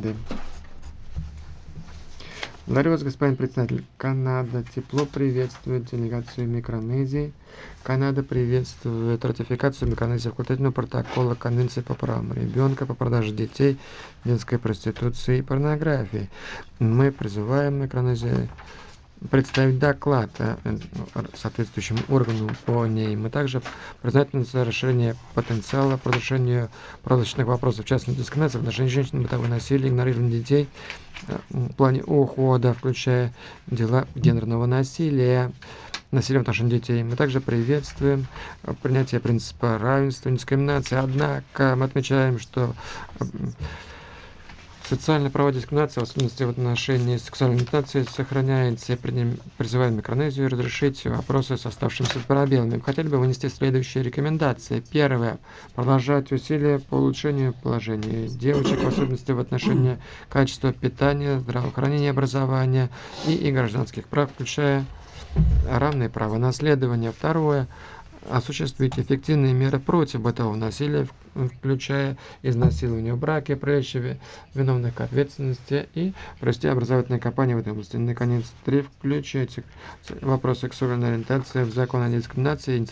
Канады. Благодарю вас, господин председатель. Канада тепло приветствует делегацию Микронезии. Канада приветствует ратификацию Микронезии факультативного протокола Конвенции по правам ребенка, по продаже детей, детской проституции и порнографии. Мы призываем Микронезию представить доклад соответствующему органу по ней. Мы также признательны за расширение потенциала по разрешению правозащитных вопросов, в частности, дискриминации в отношении женщин, бытовое насилие, игнорирование детей в плане ухода, включая дела гендерного насилия, насилия в отношении детей. Мы также приветствуем принятие принципа равенства и недискриминации. Однако мы отмечаем, что социальные права дискриминации, в особенности в отношении сексуальной ориентации, сохраняется, и призываем Микронезию разрешить вопросы с оставшимися пробелами. Мы хотели бы вынести следующие рекомендации. Первое. Продолжать усилия по улучшению положения девочек, в особенности в отношении качества питания, здравоохранения, образования и гражданских прав, включая равные права наследования. Второе. Осуществить эффективные меры против бытового насилия, включая изнасилование в браке, привлечь виновных к ответственности и провести образовательные кампании в этой области. Наконец, 3. Включить вопрос сексуальной ориентации в закон о дискриминации,